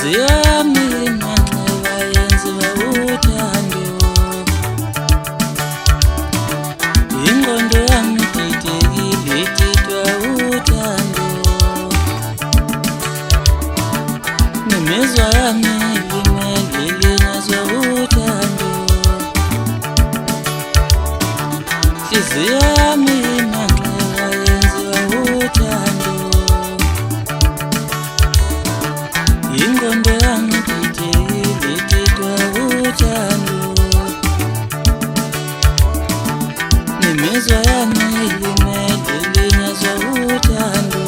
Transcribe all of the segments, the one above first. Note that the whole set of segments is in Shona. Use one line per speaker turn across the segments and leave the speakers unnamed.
Inhliziyo yami inxeba yenziwa uthando, ingqondo yami ididekile ididwa uthando, nemizwa yami ilimele ilinyazwa uthando, inhliziyo yami inxeba yenziwa uthando, ingqondo yami ididekile ididwa uthando, nemizwa yami ilimele ilinyazwa uthando,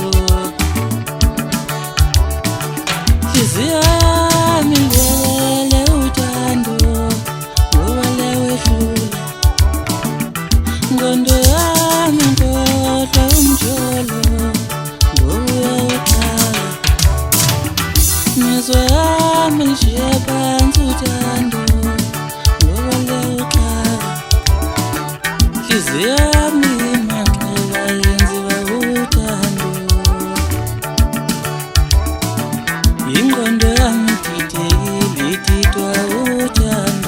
inhliziyo yami ilwele uthando ngoba lewehlula, ingqondo yami inkohlwa umjolo ngoba uyawuqala, imizwa yami ilishiye phansi uthando ngoba liyawuqala, inhliziyo yami imanxeba yenziwa uthando, ingqondo yami ididekile ididwa uthando.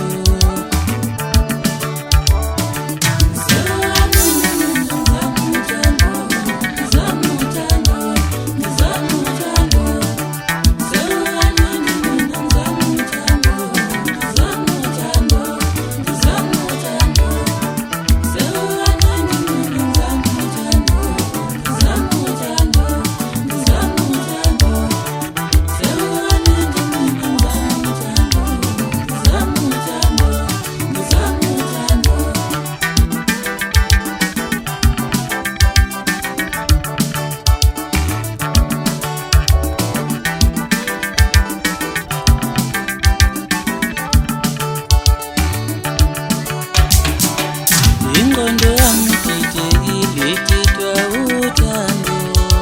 Ingqondo yami ididekile ididwa uthando,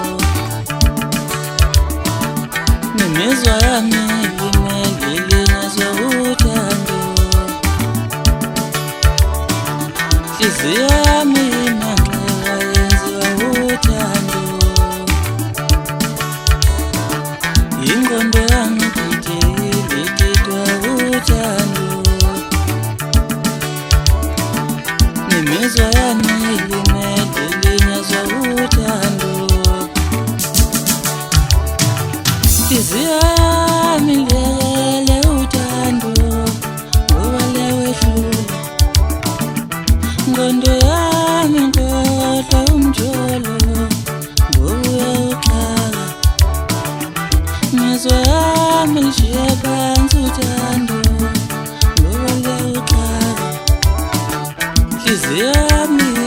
nemizwa yami ilimele ilinyazwa uthando, inhliziyo yami imanxeba yenziwa uthando, ingqondo yami ididekile ididwa uthando, nemizwa yami ilimele ilinyazwa uthando, inhliziyo yami ilwele uthando ngoba lewehlula, ingqondo yami inkohlwa umjolo ngoba uyawuqala, imizwa yami ilishiye phansi uthando ngoba liyawuqala, inhliziyo yami